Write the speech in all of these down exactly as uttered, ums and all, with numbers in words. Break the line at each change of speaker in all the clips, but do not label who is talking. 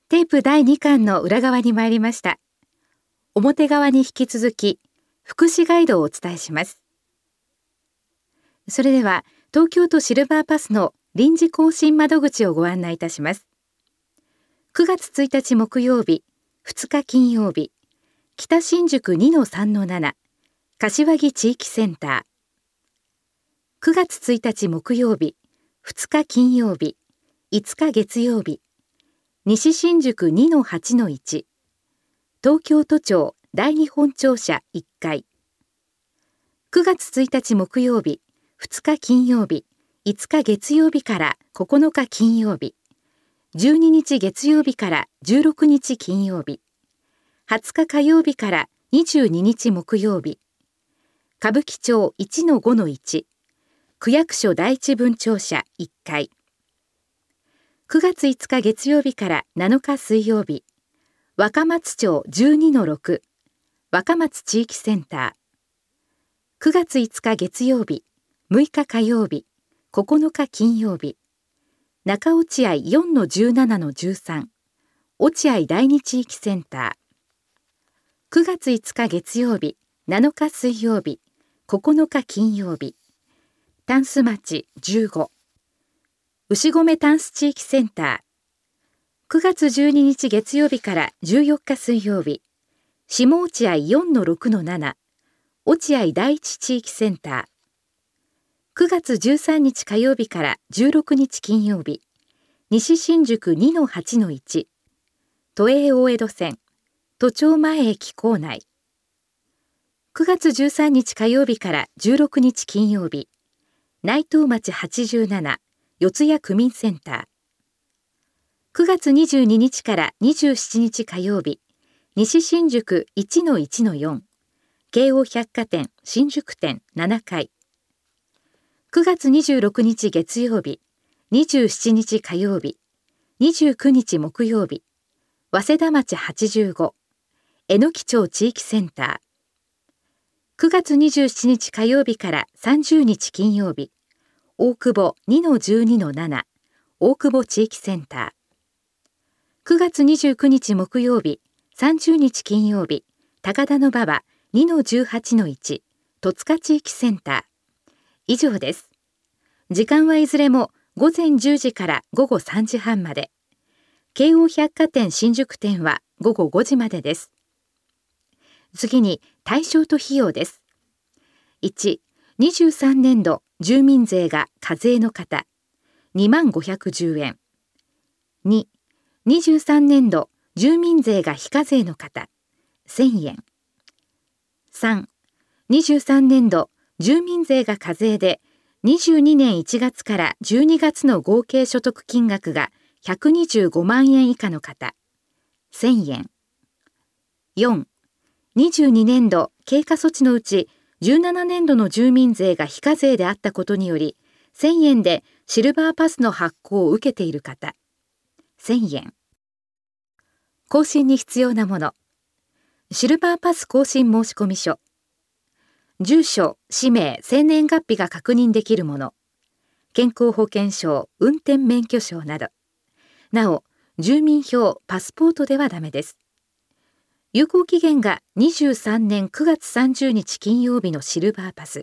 テープだいにかんの裏側に参りました。表側に引き続き福祉ガイドをお伝えします。それでは東京都シルバーパスの臨時更新窓口をご案内いたします。くがつついたち木曜日、ふつか金曜日、北新宿 にのさんのなな 柏木地域センター。くがつついたち木曜日、ふつか金曜日、いつか月曜日、西新宿 にのはちのいち、東京都庁だいに本庁舎いっかい。くがつついたち木曜日、ふつか金曜日、いつか月曜日からここのか金曜日、じゅうににち月曜日からじゅうろくにち金曜日、はつか火曜日からにじゅうににち木曜日、歌舞伎町 いちのごのいち、区役所第一分庁舎いっかい。くがついつか月曜日からなのか水曜日、若松町 じゅうにのろく、若松地域センター。くがついつか月曜日、むいか火曜日、ここのか金曜日、中落合 よんのじゅうななのじゅうさん、落合第二地域センター。くがついつか月曜日、なのか水曜日、ここのか金曜日、タンス町じゅうご、牛込タンス地域センター。くがつじゅうににち月曜日からじゅうよっか水曜日、下落合 よんのろくのなな、落合第一地域センター。くがつじゅうさんにち火曜日からじゅうろくにち金曜日、西新宿 にのはちのいち、都営大江戸線、都庁前駅構内。くがつじゅうさんにち火曜日からじゅうろくにち金曜日、内藤町はちじゅうなな、四谷区民センター。くがつにじゅうににちからにじゅうしちにち火曜日、西新宿 いちのいちのよん、京王百貨店新宿店ななかい。くがつにじゅうろくにち月曜日、にじゅうしちにち火曜日、にじゅうくにち木曜日、早稲田町はちじゅうご、榎木町地域センター。くがつにじゅうしちにち火曜日からさんじゅうにち金曜日、大久保 にのじゅうにのなな、大久保地域センター。くがつにじゅうくにち木曜日、さんじゅうにち金曜日、高田馬場 にのじゅうはちのいち、戸塚地域センター。以上です。時間はいずれもごぜんじゅうじからごごさんじはんまで。京王百貨店新宿店はごごごじまでです。次に対象と費用です。いち、にじゅうさんねんど住民税が課税の方、にまんごひゃくじゅうえん。に、にじゅうさんねんど住民税が非課税の方、せんえん。さん、にじゅうさんねんど住民税が課税でにじゅうにねんいちがつからじゅうにがつの合計所得金額がひゃくにじゅうごまんえん以下の方、せんえん。よん、にじゅうにねんど経過措置のうちじゅうななねんどの住民税が非課税であったことによりせんえんでシルバーパスの発行を受けている方、せんえん。更新に必要なもの。シルバーパス更新申込書。住所、氏名、生年月日が確認できるもの。健康保険証、運転免許証など。なお、住民票、パスポートではダメです。有効期限がにじゅうさんねんくがつさんじゅうにち金曜日のシルバーパス。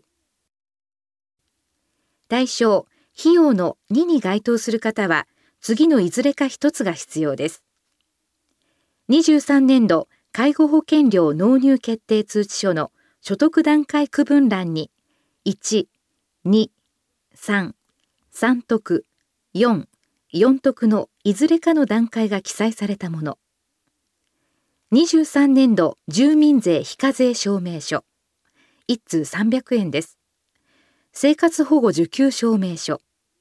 対象、費用のにに該当する方は、次のいずれか一つが必要です。にじゅうさんねんど介護保険料納入決定通知書の所得段階区分欄にいち、に、さん、さん徳、よん、よん徳のいずれかの段階が記載されたもの。にじゅうさんねんど住民税非課税証明書。いっつうさんびゃくえんです。生活保護受給証明書。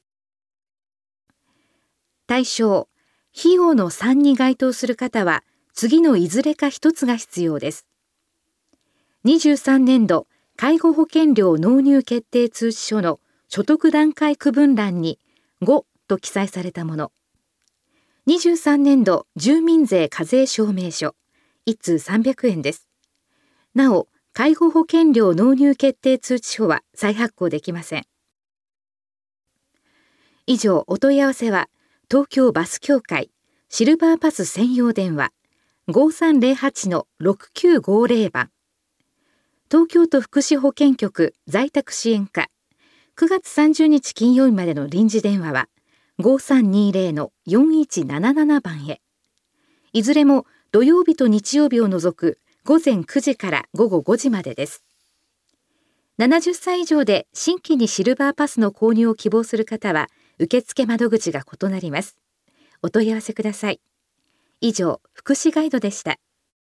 対象、費用のさんに該当する方は、次のいずれか一つが必要です。にじゅうさんねんど介護保険料納入決定通知書の所得段階区分欄にごと記載されたもの。にじゅうさんねんど住民税課税証明書。いっつうさんびゃくえんです。なお、介護保険料納入決定通知書は再発行できません。以上、お問い合わせは東京バス協会シルバーパス専用電話 ごさんぜろはちのろくきゅうごぜろ 番、東京都福祉保健局在宅支援課くがつさんじゅうにち金曜日までの臨時電話はごさんにぜろのよんいちなななな 番へ。いずれも土曜日と日曜日を除くごぜんくじからごごごじまでです。ななじゅっさい以上で新規にシルバーパスの購入を希望する方は受付窓口が異なります。お問い合わせください。以上、福祉ガイドでした。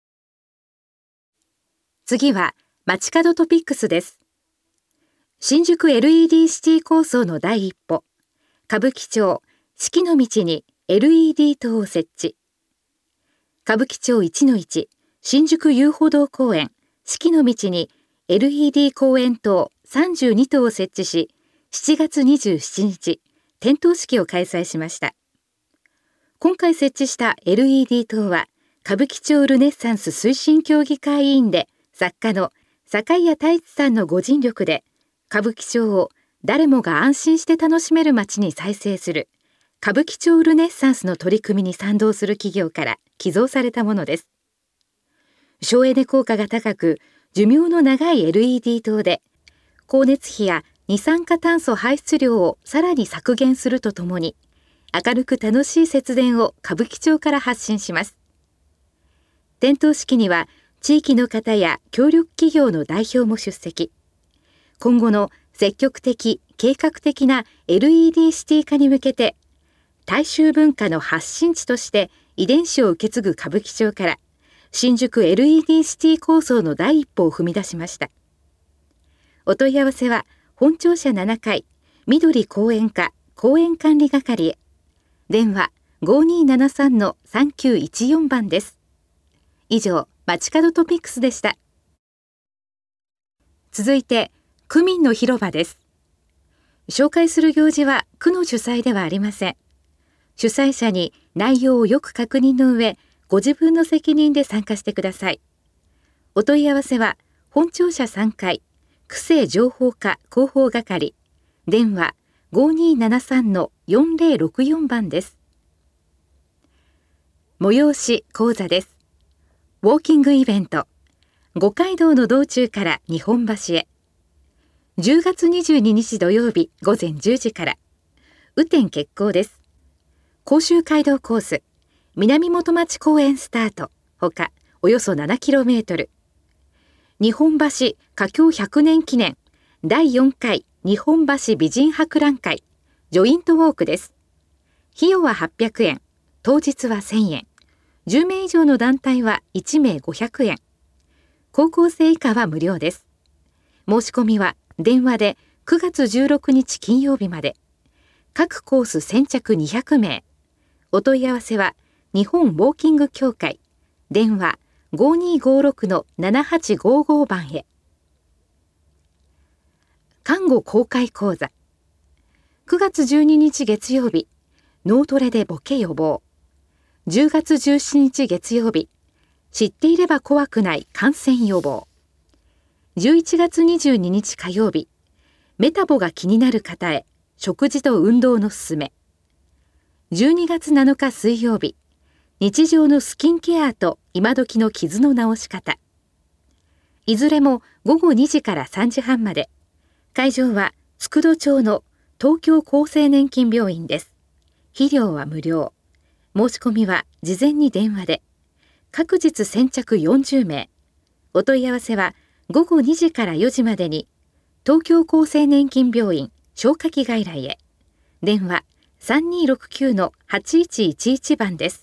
次は街角トピックスです。新宿 エルイーディー シティ構想の第一歩、歌舞伎町四季の道に エルイーディー 灯を設置。歌舞伎町いちのいち新宿遊歩道公園四季の道に エルイーディー 公園灯さんじゅうにとうを設置し、しちがつにじゅうしちにち点灯式を開催しました。今回設置した エルイーディー 灯は歌舞伎町ルネッサンス推進協議会委員で作家の坂井谷太一さんのご尽力で、歌舞伎町を誰もが安心して楽しめる街に再生する歌舞伎町ルネッサンスの取り組みに賛同する企業から寄贈されたものです。省エネ効果が高く寿命の長い エルイーディー 灯で光熱費や二酸化炭素排出量をさらに削減するとともに、明るく楽しい節電を歌舞伎町から発信します。点灯式には地域の方や協力企業の代表も出席。今後の積極的計画的な エルイーディー シティ化に向けて、大衆文化の発信地として遺伝子を受け継ぐ歌舞伎町から新宿 エルイーディー シティ構想の第一歩を踏み出しました。お問い合わせは本庁舎ななかい緑公園課公園管理係へ。電話 ごにーななさんのさんきゅういちよん 番です。以上、街角トピックスでした。続いて区民の広場です。紹介する行事は区の主催ではありません。主催者に内容をよく確認の上、ご自分の責任で参加してください。お問い合わせは本庁舎さんかい区政情報課広報係、電話 ごにーななさんのよんぜろろくよん 番です。催し講座です。ウォーキングイベント、五街道の道中から日本橋へ。じゅうがつにじゅうににち土曜日ごぜんじゅうじから。雨天決行です。甲州街道コース、南元町公園スタート、ほかおよそ ななキロメートル。日本橋華僑ひゃくねん記念だいよんかい日本橋美人博覧会ジョイントウォークです。費用ははっぴゃくえん、当日はせんえん、じゅうめい以上の団体はいちめいごひゃくえん、高校生以下は無料です。申し込みは電話でくがつじゅうろくにち金曜日まで。各コース先着にひゃくめい。お問い合わせは日本ウォーキング協会、電話 ごにーごろくのななはちごご 番へ。看護公開講座、くがつじゅうににち月曜日、脳トレでボケ予防。じゅうがつじゅうしちにち月曜日、知っていれば怖くない感染予防。じゅういちがつにじゅうににち火曜日、メタボが気になる方へ食事と運動のすすめ。じゅうにがつなのか水曜日、日常のスキンケアと今時の傷の治し方。いずれもごごにじからさんじはんまで。会場は佃町の東京厚生年金病院です。費料は無料。申し込みは事前に電話で。各日先着よんじゅうめい。お問い合わせはごごにじからよじまでに東京厚生年金病院消化器外来へ。電話 さんにーろくきゅうのはちいちいちいち 番です。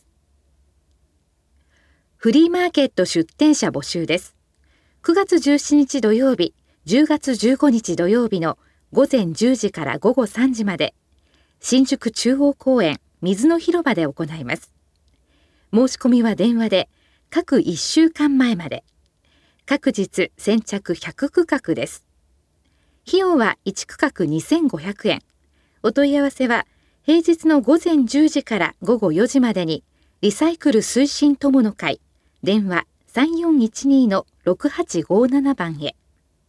フリーマーケット出店者募集です。くがつじゅうしちにち土曜日、じゅうがつじゅうごにち土曜日のごぜんじゅうじからごごさんじまで、新宿中央公園水の広場で行います。申し込みは電話で各いっしゅうかんまえまで。各日先着ひゃくくかくです。費用はいちくかくにせんごひゃくえん。お問い合わせは平日のごぜんじゅうじからごごよじまでにリサイクル推進友の会、電話 さんよんいちにのろくはちごなな 番へ。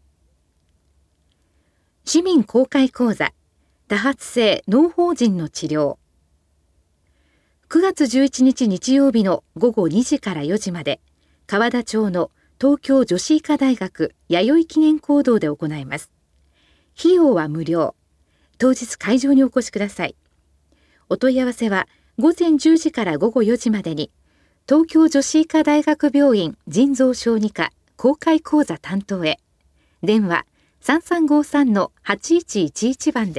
市民公開講座、多発性脳疱疹の治療。 くがつじゅういちにち日曜日のごごにじからよじまで、河田町の東京女子医科大学弥生記念講堂で行います。費用は無料。当日会場にお越しください。お問い合わせはごぜんじゅうじからごごよじまでに、東京女子医科大学病院腎臓小児科公開講座担当へ。電話さんさんごさんのはちいちいちいち番です。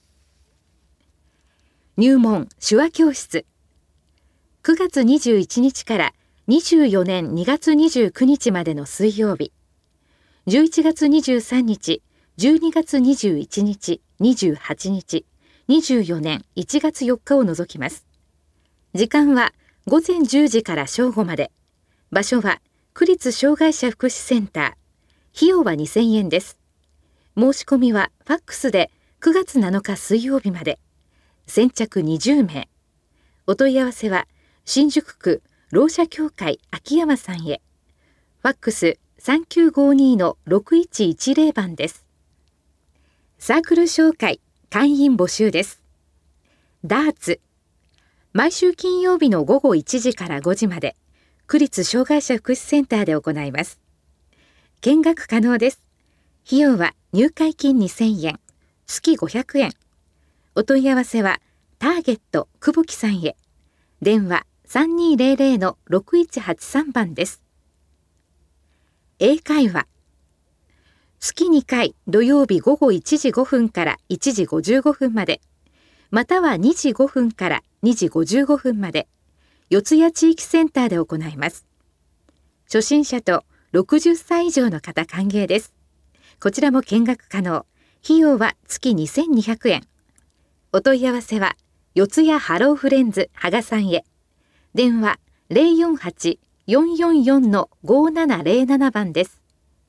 入門手話教室。くがつにじゅういちにちからにじゅうよねんにがつにじゅうくにちまでの水曜日、じゅういちがつにじゅうさんにち、じゅうにがつにじゅういちにち、にじゅうはちにち、にじゅうよねんいちがつよっかを除きます。時間はごぜんじゅうじから正午まで。場所は区立障害者福祉センター。費用はにせんえんです。申し込みはファックスでくがつなのか水曜日まで。先着にじゅうめい。お問い合わせは新宿区ろう者協会秋山さんへ。ファックスさんきゅうごにのろくいちいちぜろ番です。サークル紹介、会員募集です。ダーツ。毎週金曜日のごごいちじからごじまで、区立障害者福祉センターで行います。見学可能です。費用は入会金にせんえん、月ごひゃくえん。お問い合わせはターゲット久保木さんへ。電話さんにーぜろぜろのろくいちはちさん番です。英会話。月にかい土曜日ごごいちじごふんからいちじごじゅうごふんまで、またはにじごふんからにじごじゅうごふんまで、四谷地域センターで行います。初心者とろくじゅっさい以上の方歓迎です。こちらも見学可能。費用は月にせんにひゃくえん。お問い合わせは四谷ハローフレンズ芳賀さんへ。電話ゼロよんはち よんよんよんのごななゼロなな番です。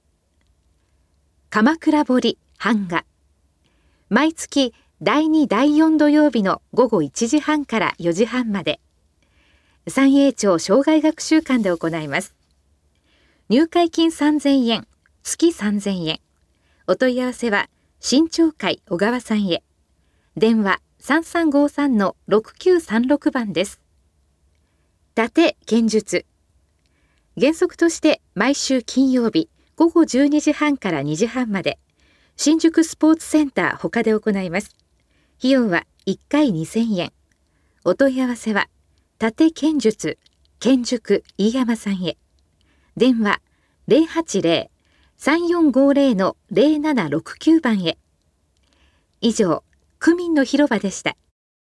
鎌倉彫版画。毎月だいにだいよん土曜日のごごいちじはんからよじはんまで、三栄町生涯学習館で行います。入会金さんぜんえん、月さんぜんえん。お問い合わせは新町会小川さんへ。電話さんさんごさんのろくきゅうさんろく番です。盾剣術。原則として毎週金曜日ごごじゅうにじはんからにじはんまで、新宿スポーツセンター他で行います。費用はいっかいにせんえん。お問い合わせは盾剣術剣塾飯山さんへ。電話ゼロはちゼロ さんよんごゼロのゼロななろくきゅう番へ。以上、区民の広場でした。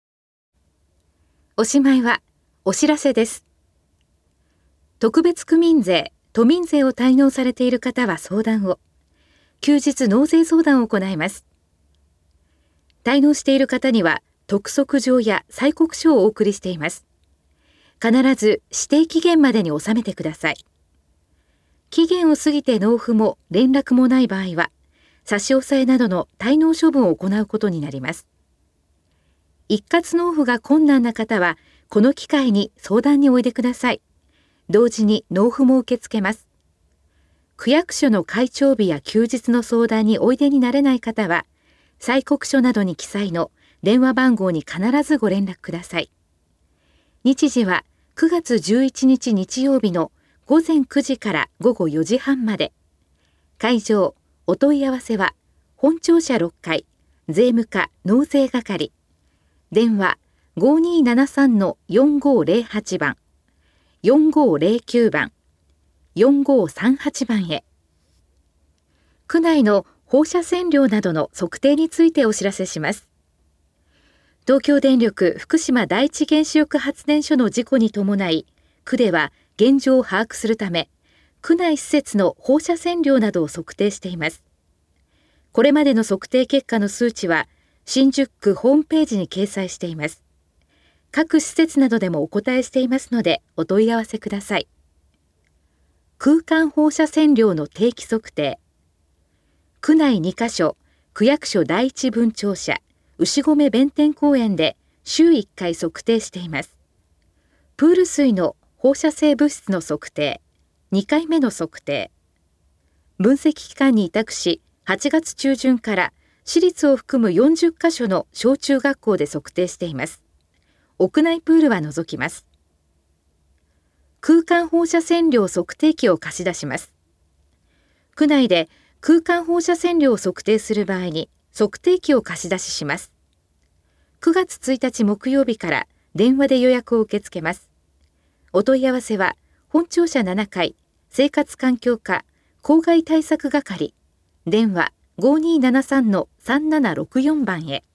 おしまいはお知らせです。特別区民税、都民税を滞納されている方は相談を。休日納税相談を行います。滞納している方には督促状や催告書をお送りしています。必ず指定期限までに納めてください。期限を過ぎて納付も連絡もない場合は、差し押さえなどの滞納処分を行うことになります。一括納付が困難な方は、この機会に相談においでください。同時に納付も受け付けます。区役所の開帳日や休日の相談においでになれない方は、催告書などに記載の電話番号に必ずご連絡ください。日時はくがつじゅういちにち日曜日のごぜんくじからごごよじはんまで。会場、お問い合わせは本庁舎ろっかい税務課納税係。電話ごにーななさんのよんごゼロはち番、よんごゼロきゅう番、よんごさんはち番へ。区内の放射線量などの測定についてお知らせします。東京電力福島第一原子力発電所の事故に伴い、区では現状を把握するため、区内施設の放射線量などを測定しています。これまでの測定結果の数値は、新宿区ホームページに掲載しています。各施設などでもお答えしていますので、お問い合わせください。空間放射線量の定期測定。区内にカ所、区役所第一分庁舎、牛込弁天公園で週いっかい測定しています。プール水の放射性物質の測定、にかいめの測定。分析機関に委託し、はちがつ中旬から私立を含むよんじゅっカ所の小中学校で測定しています。 屋内プールは除きます。空間放射線量測定器を貸し出します。区内で空間放射線量を測定する場合に測定器を貸し出しします。くがつついたち木曜日から電話で予約を受け付けます。お問い合わせは本庁舎ななかい生活環境課公害対策係、電話 ごにーななさんのさんななろくよん 番へ。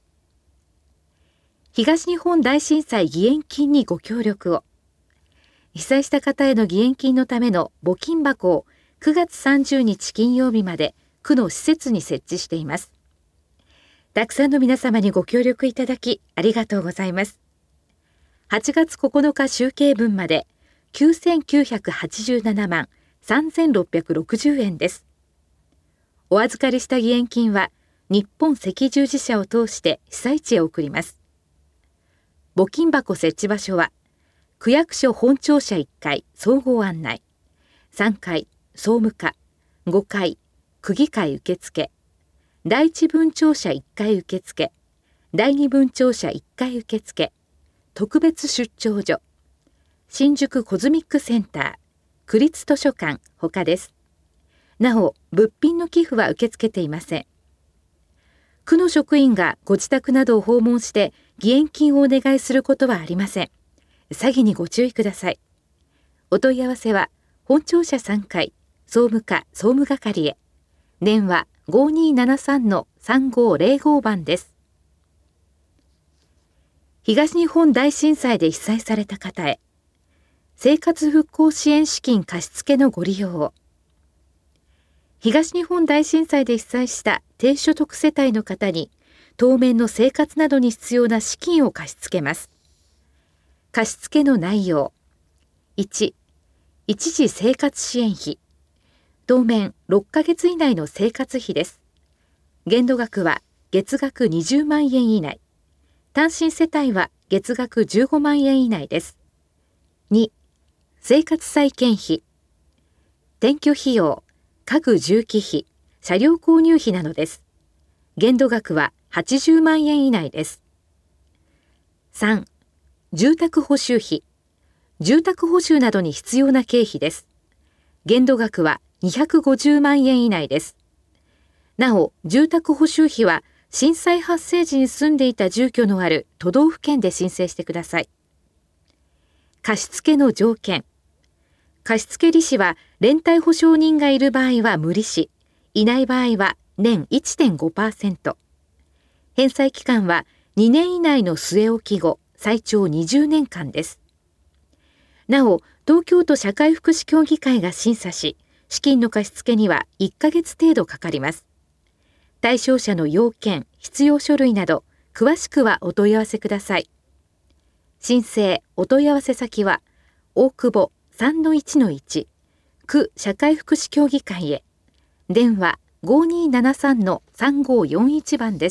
東日本大震災義援金にご協力を。被災した方への義援金のための募金箱をくがつさんじゅうにち金曜日まで区の施設に設置しています。たくさんの皆様にご協力いただきありがとうございます。はちがつここのか集計分まできゅうせんきゅうひゃくはちじゅうななまんさんぜんろっぴゃくろくじゅうえんです。お預かりした義援金は日本赤十字社を通して被災地へ送ります。募金箱設置場所は区役所本庁舎いっかい総合案内、さんがい総務課、ごかい区議会受付、第一分庁舎いっかい受付、第二分庁舎いっかい受付、特別出張所、新宿コズミックセンター、区立図書館ほかです。なお、物品の寄付は受け付けていません。区の職員がご自宅などを訪問して義援金をお願いすることはありません。詐欺にご注意ください。お問い合わせは本庁舎さんかい総務課総務係へ。電話 ごにーななさんのさんごーぜろご 番です。東日本大震災で被災された方へ、生活復興支援資金貸付のご利用を。東日本大震災で被災した低所得世帯の方に当面の生活などに必要な資金を貸し付けます。貸付の内容。いち、一時生活支援費。当面ろっかげつ以内の生活費です。限度額は月額にじゅうまんえん以内。単身世帯は月額じゅうごまんえん以内です。に、生活再建費。転居費用、家具重機費、車両購入費などです。限度額ははちじゅうまんえん以内です。さん、住宅補修費。住宅補修などに必要な経費です。限度額はにひゃくごじゅうまんえん以内です。なお、住宅補修費は震災発生時に住んでいた住居のある都道府県で申請してください。貸付の条件。貸付利子は連帯保証人がいる場合は無利子、いない場合は年 いってんごパーセント。返済期間はにねん以内の据え置き後、最長にじゅうねんかんです。なお、東京都社会福祉協議会が審査し、資金の貸付にはいっかげつ程度かかります。対象者の要件、必要書類など、詳しくはお問い合わせください。申請、お問い合わせ先は、大久保 さんのいちのいち、区社会福祉協議会へ。電話 ごにーななさんのさんごーよんいち 番です。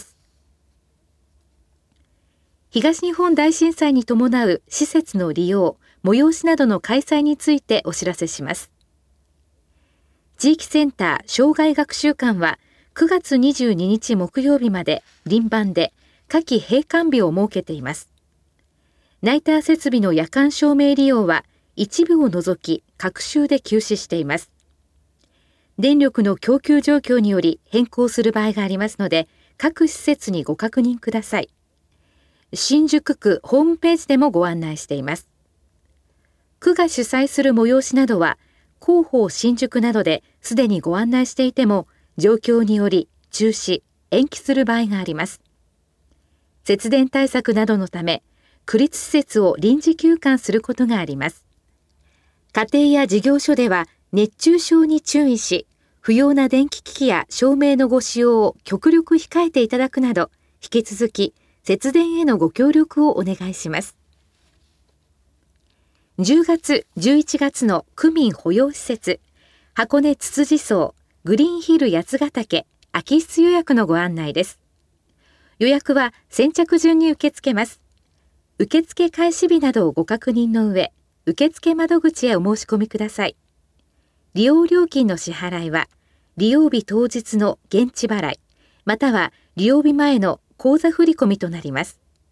東日本大震災に伴う施設の利用、催しなどの開催についてお知らせします。地域センター障害学習館はくがつにじゅうににち木曜日まで輪番で夏季閉館日を設けています。ナイター設備の夜間照明利用は一部を除き隔週で休止しています。電力の供給状況により変更する場合がありますので、各施設にご確認ください。新宿区ホームページでもご案内しています。区が主催する催しなどは、広報新宿などですでにご案内していても、状況により中止、延期する場合があります。節電対策などのため、区立施設を臨時休館することがあります。家庭や事業所では熱中症に注意し、不要な電気機器や照明のご使用を極力控えていただくなど、引き続き節電へのご協力をお願いします。じゅうがつ、じゅういちがつの区民保養施設、箱根つつじ荘、グリーンヒル八ヶ岳、空き室予約のご案内です。予約は先着順に受け付けます。受付開始日などをご確認の上、受付窓口へお申し込みください。利用料金の支払いは、利用日当日の現地払い、または利用日前の口座振込となります。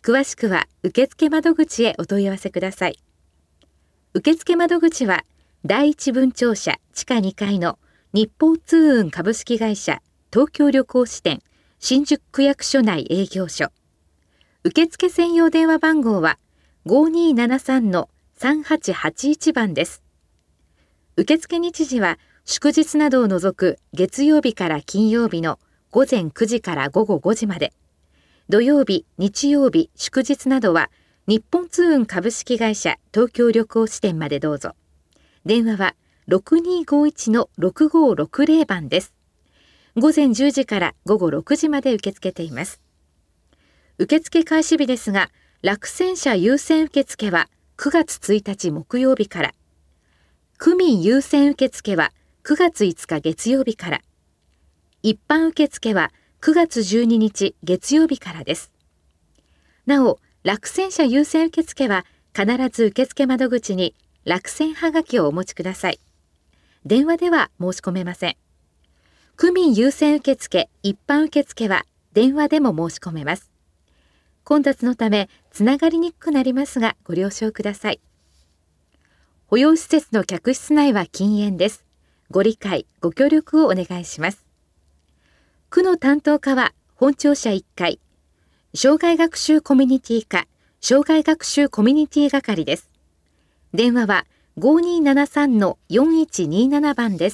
詳しくは受付窓口へお問い合わせください。受付窓口は第一分庁舎地下にかいの日報通運株式会社東京旅行支店新宿区役所内営業所。受付専用電話番号は ごにーななさんのさんはちはちいち 番です。受付日時は祝日などを除く月曜日から金曜日のごぜんくじからごごごじまで、土曜日、日曜日、祝日などは日本通運株式会社東京旅行支店までどうぞ。電話は ろくにーごいちのろくごろくぜろ 番です。ごぜんじゅうじからごごろくじまで受け付けています。受付開始日ですが、落選者優先受付はくがつついたち木曜日から、区民優先受付はくがついつか月曜日から、一般受付はくがつじゅうににち月曜日からです。なお、落選者優先受付は必ず受付窓口に落選はがきをお持ちください。電話では申し込めません。区民優先受付、一般受付は電話でも申し込めます。混雑のためつながりにくくなりますがご了承ください。保養施設の客室内は禁煙です。ご理解、ご協力をお願いします。区の担当課は本庁舎いっかい、障害学習コミュニティ課、障害学習コミュニティ係です。電話は ごにーななさんのよんいちにーなな 番です。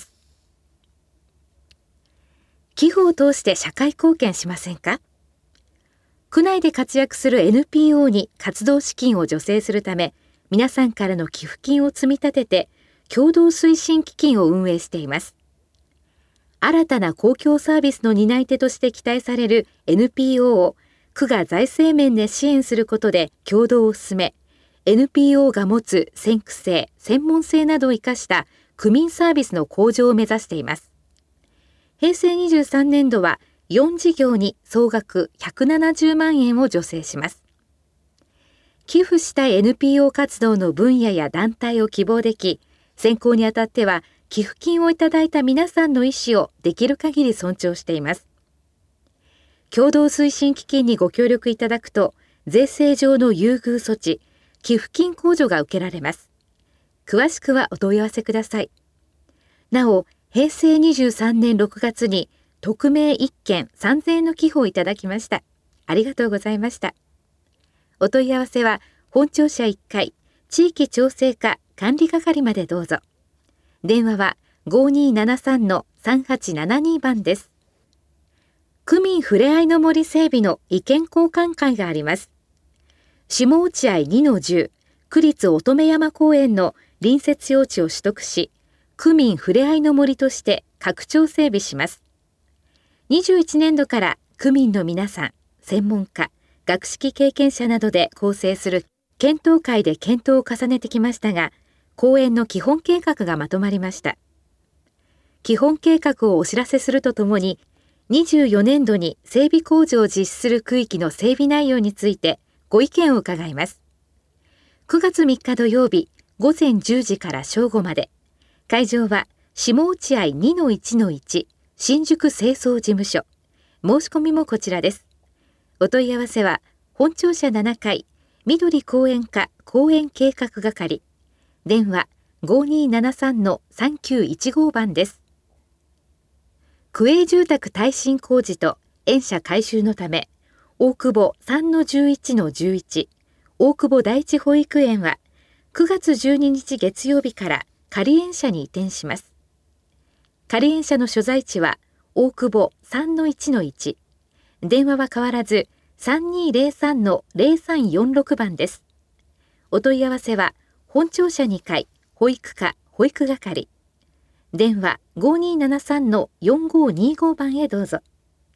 寄付を通して社会貢献しませんか？区内で活躍する エヌピーオー に活動資金を助成するため、皆さんからの寄付金を積み立てて、共同推進基金を運営しています。新たな公共サービスの担い手として期待される エヌピーオー を区が財政面で支援することで共同を進め、エヌピーオー が持つ先駆性、専門性などを生かした区民サービスの向上を目指しています。へいせいにじゅうさんねんどはよんじぎょうに総額ひゃくななじゅうまんえんを助成します。寄付したい エヌピーオー 活動の分野や団体を希望でき、選考にあたっては寄付金をいただいた皆さんの意思をできる限り尊重しています。共同推進基金にご協力いただくと、税制上の優遇措置、寄付金控除が受けられます。詳しくはお問い合わせください。なお、へいせいにじゅうさんねんろくがつに匿名いっけんさんぜんえんの寄付をいただきました。ありがとうございました。お問い合わせは本庁舎いっかい地域調整課管理係までどうぞ。電話は ごにーななさんのさんはちななに 番です。区民ふれあいの森整備の意見交換会があります。下落合 にのじゅう 区立乙女山公園の隣接用地を取得し、区民ふれあいの森として拡張整備します。にじゅういちねんどから区民の皆さん、専門家、学識経験者などで構成する検討会で検討を重ねてきましたが、公園の基本計画がまとまりました。基本計画をお知らせするとともに、にじゅうよねんどに整備工事を実施する区域の整備内容についてご意見を伺います。くがつみっか土曜日ごぜんじゅうじから正午まで、会場は下落合 にのいちのいち 新宿清掃事務所。申し込みもこちらです。お問い合わせは本庁舎ななかい緑公園課公園計画係、電話 ごにーななさんのさんきゅういちご 番です。区営住宅耐震工事と園舎改修のため、大久保 さんのじゅういちのじゅういち 大久保第一保育園はくがつじゅうににち月曜日から仮園舎に移転します。仮園舎の所在地は大久保 さんのいちのいち、電話は変わらず さんにーぜろさんのぜろさんよんろく 番です。お問い合わせは本庁舎にかい保育課保育係、電話 ごにーななさんのよんごにご 番へどうぞ。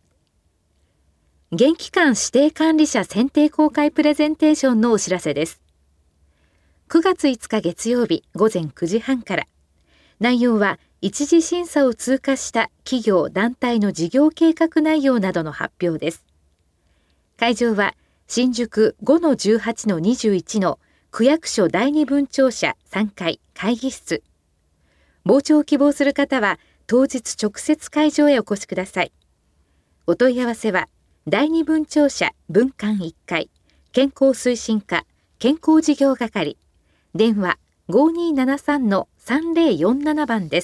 現期間指定管理者選定公開プレゼンテーションのお知らせです。くがついつか月曜日ごぜんくじはんから、内容は一次審査を通過した企業団体の事業計画内容などの発表です。会場は新宿 ごのじゅうはちのにじゅういち の区役所第二分庁舎さんかい会議室。傍聴を希望する方は当日直接会場へお越しください。お問い合わせは第二分庁舎分館いっかい健康推進課健康事業係、電話 ごにーななさんのさんぜろよんなな 番です。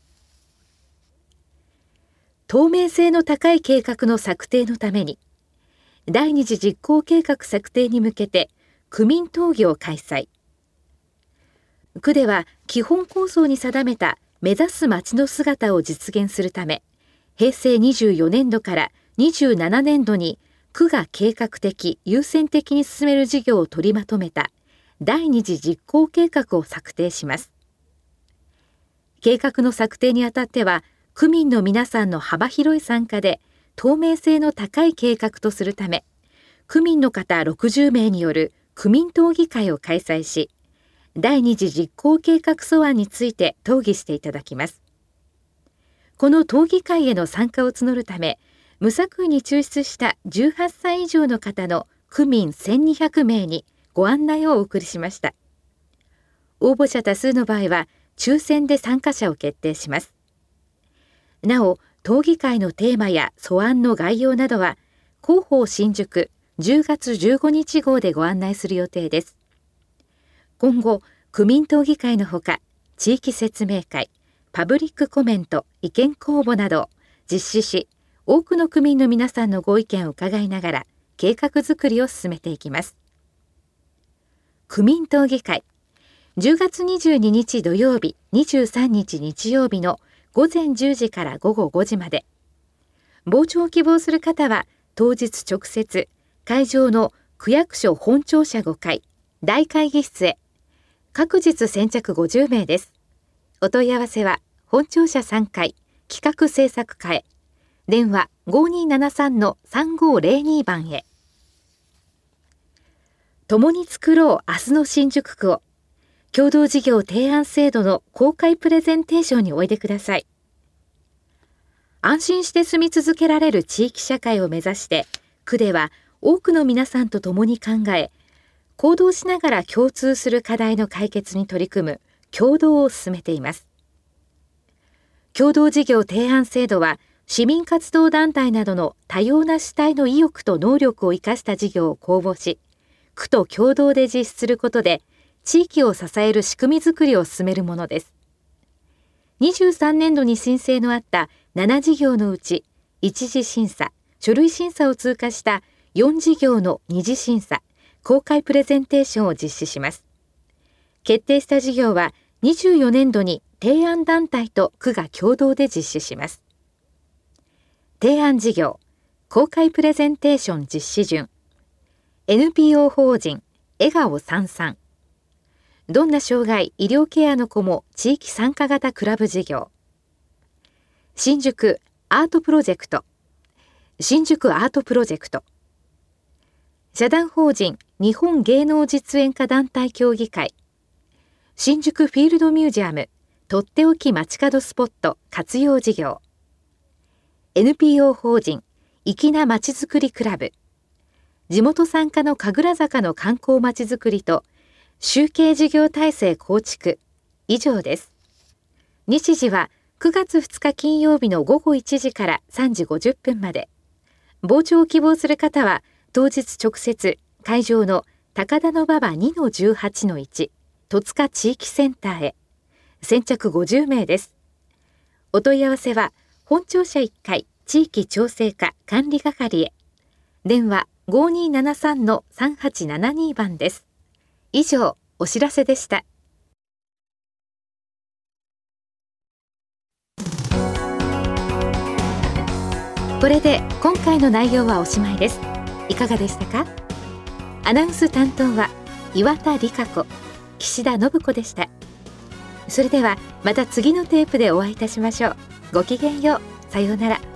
透明性の高い計画の策定のために、第二次実行計画策定に向けて区民討議を開催。区では基本構想に定めた目指す街の姿を実現するため、へいせいにじゅうよねんどからにじゅうななねんどに区が計画的・優先的に進める事業を取りまとめた第二次実行計画を策定します。計画の策定にあたっては、区民の皆さんの幅広い参加で透明性の高い計画とするため、区民の方ろくじゅうめいによる区民討議会を開催し、第二次実行計画素案について討議していただきます。この討議会への参加を募るため、無作為に抽出したじゅうはっさい以上の方の区民せんにひゃくめいにご案内をお送りしました。応募者多数の場合は抽選で参加者を決定します。なお、討議会のテーマや素案の概要などは広報新宿じゅうがつじゅうごにち号でご案内する予定です。今後、区民討議会のほか、地域説明会、パブリックコメント、意見公募などを実施し、多くの区民の皆さんのご意見を伺いながら計画づくりを進めていきます。区民討議会、じゅうがつにじゅうににち土曜日、にじゅうさんにち日曜日のごぜんじゅうじからごごごじまで。傍聴を希望する方は当日直接会場の区役所本庁舎ごかい大会議室へ。各日先着ごじゅうめいです。お問い合わせは本庁舎さんかい企画制作課へ。電話 ごにーななさんのさんごーぜろに 番へ。共に作ろう明日の新宿区を。共同事業提案制度の公開プレゼンテーションにおいでください。安心して住み続けられる地域社会を目指して、区では多くの皆さんと共に考え、行動しながら共通する課題の解決に取り組む共同を進めています。共同事業提案制度は、市民活動団体などの多様な主体の意欲と能力を生かした事業を公募し、区と共同で実施することで、地域を支える仕組みづくりを進めるものです。にじゅうさんねんどに申請のあったななじぎょうのうち、一次審査、書類審査を通過したよんじぎょうの二次審査、公開プレゼンテーションを実施します。決定した事業はにじゅうよねんどに提案団体と区が共同で実施します。提案事業、公開プレゼンテーション実施順、エヌピーオー 法人笑顔さんさん、どんな障害・医療ケアの子も地域参加型クラブ事業、新宿アートプロジェクト、新宿アートプロジェクト、社団法人日本芸能実演家団体協議会、新宿フィールドミュージアムとっておき街角スポット活用事業、エヌピーオー 法人粋なまちづくりクラブ、地元参加の神楽坂の観光まちづくりと集計事業体制構築、以上です。日時はくがつふつか金曜日のごごいちじからさんじごじゅっぷんまで。傍聴を希望する方は当日直接会場の高田馬場 にのじゅうはちのいち 戸塚地域センターへ。先着ごじゅうめいです。お問い合わせは本庁舎いっかい地域調整課管理係へ。電話 ごにーななさんのさんはちななに 番です。以上、お知らせでした。これで今回の内容はおしまいです。いかがでしたか？アナウンス担当は岩田理香子、岸田信子でした。それではまた次のテープでお会いいたしましょう。ごきげんよう。さようなら。